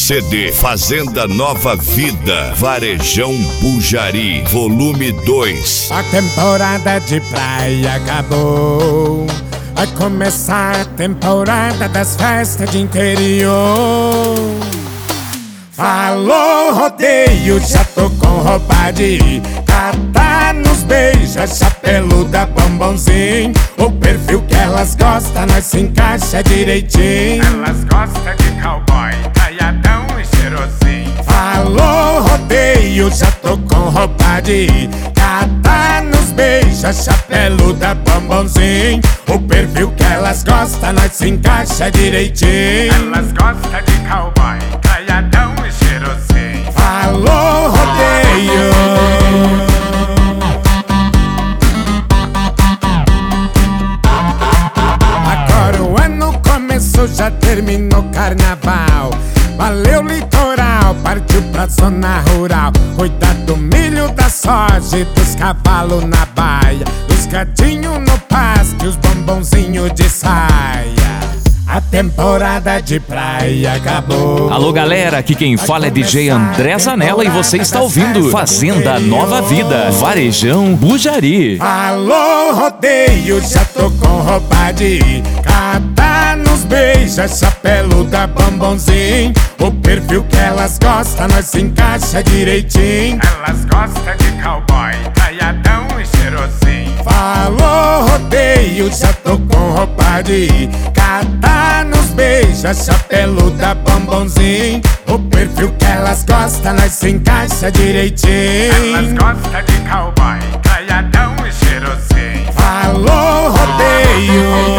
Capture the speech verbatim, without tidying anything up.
C D Fazenda Nova Vida, Varejão Bujari, volume dois. A temporada de praia acabou, vai começar a temporada das festas de interior. Falou rodeio, já tô com roupa de ir, catar nos beija, chapeluda, bombonzinho. O perfil que elas gostam, nós se encaixa direitinho. Elas gostam de cowboy, caiadão e cheirosinho. Falou rodeio, já tô com roupa de ir, catar nos beija, chapeluda, bombonzinho. O perfil que elas gostam, nós se encaixa direitinho. Elas gostam de cowboy, caiadão e cheirosinho. Falou rodeio. Agora o ano começou, já terminou o carnaval. Valeu litoral, partiu pra zona rural. Cuidar do milho, da soja e dos cavalos na baia, dos gatinhos no pasto e os bombonzinhos de saia. A temporada de praia acabou. Alô galera, aqui quem fala é D J André Zanella e você está ouvindo Fazenda Nova Vida, Varejão Bujari. Alô rodeio, já tô com roupa de ir, catar nos beija, chapeluda, bombonzinho. O perfil que elas gostam, nós se encaixa direitinho. Elas gostam de cowboy, caiadão e cheirosinho. Falou rodeio, já tô com roupa de ir, catar nos beija, chapeluda, bombonzinho. O perfil que elas gostam, nós se encaixa direitinho. Elas gostam de cowboy, caiadão e cheirosinho. Falou rodeio.